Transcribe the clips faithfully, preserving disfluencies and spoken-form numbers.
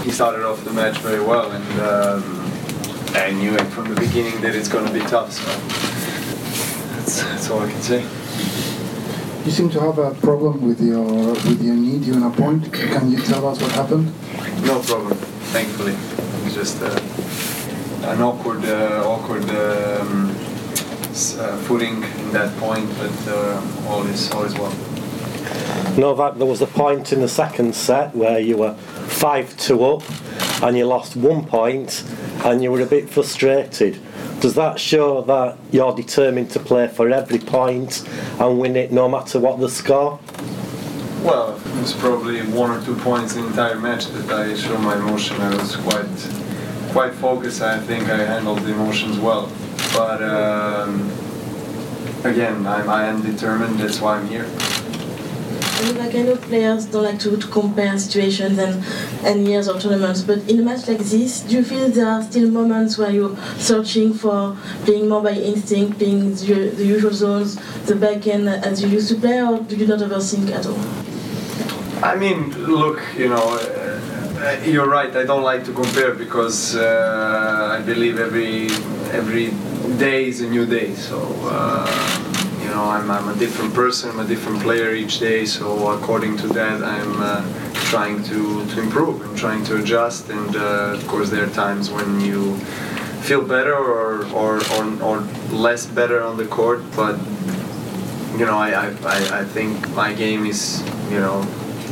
he started off the match very well, and um, I knew it from the beginning that it's going to be tough. So that's, that's all I can say. You seem to have a problem with your with your knee during a point. Can you tell us what happened? No problem, thankfully. It was just uh, an awkward, uh, awkward um, uh, footing in that point, but uh, all is all is well. Novak, there was a point in the second set where you were five two up and you lost one point and you were a bit frustrated. Does that show that you're determined to play for every point and win it no matter what the score? Well, it was probably one or two points in the entire match that I showed my emotion. I was quite quite focused. I think I handled the emotions well. But um, again, I'm, I am determined, that's why I'm here. Like, I know players don't like to, to compare situations and, and years of tournaments, but in a match like this, do you feel there are still moments where you're searching for playing more by instinct, playing the, the usual zones, the back end as you used to play, or do you not overthink at all? I mean, look, you know, uh, you're right, I don't like to compare because uh, I believe every, every day is a new day, so... Uh, You know, I'm, I'm a different person, I'm a different player each day, so according to that I'm uh, trying to, to improve and trying to adjust, and uh, of course there are times when you feel better or, or, or, or less better on the court, but you know, I, I, I think my game is, you know,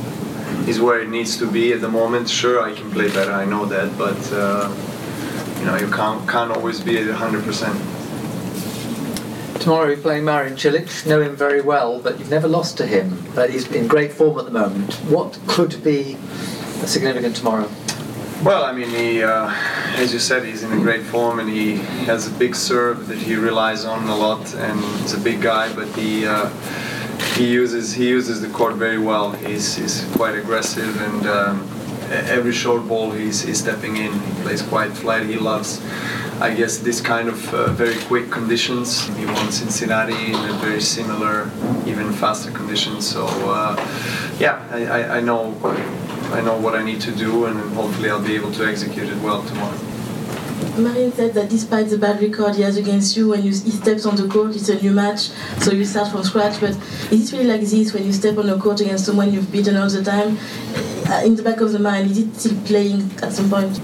is where it needs to be at the moment. Sure, I can play better, I know that, but uh, you know, you can't, can't always be at one hundred percent. Tomorrow you're playing Marin Cilic, know him very well, but you've never lost to him. But he's in great form at the moment. What could be significant tomorrow? Well, I mean, he, uh, as you said, he's in a great form, and he has a big serve that he relies on a lot, and he's a big guy, but he uh, he uses he uses the court very well. He's, he's quite aggressive, and um, every short ball he's, he's stepping in. He plays quite flat. He loves, I guess, this kind of uh, very quick conditions. He won Cincinnati in a very similar, even faster conditions. So uh, yeah, I, I, I know I know what I need to do, and hopefully I'll be able to execute it well tomorrow. Marin said that despite the bad record he has against you, when you, he steps on the court, it's a new match, so you start from scratch. But is it really like this when you step on the court against someone you've beaten all the time? Uh, in the back of the mind, is it still playing at some point?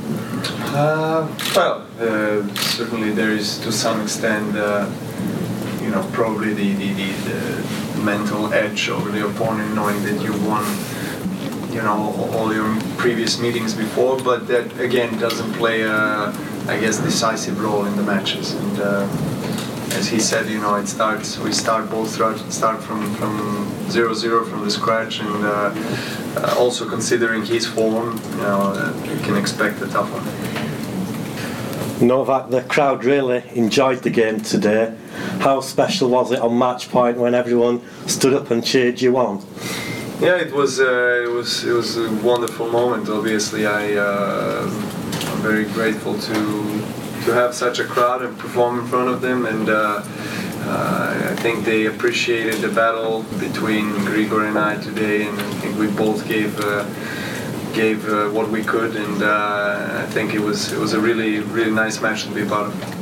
Uh, well, uh, certainly there is to some extent, uh, you know, probably the, the, the, the mental edge over the opponent, knowing that you won, you know, all your previous meetings before, but that again doesn't play a, I guess, decisive role in the matches. And uh, as he said, you know, it starts. We start both start, start from from zero zero from the scratch, and uh, uh, also considering his form, you know, uh, you can expect a tough one. Novak, the crowd really enjoyed the game today. How special was it on match point when everyone stood up and cheered you on? Yeah, it was uh, it was it was a wonderful moment. Obviously, I uh, I'm very grateful to to have such a crowd and perform in front of them, and uh, uh, I think they appreciated the battle between Grigor and I today, and I think we both gave uh, gave uh, what we could, and uh, I think it was it was a really really nice match to be part of.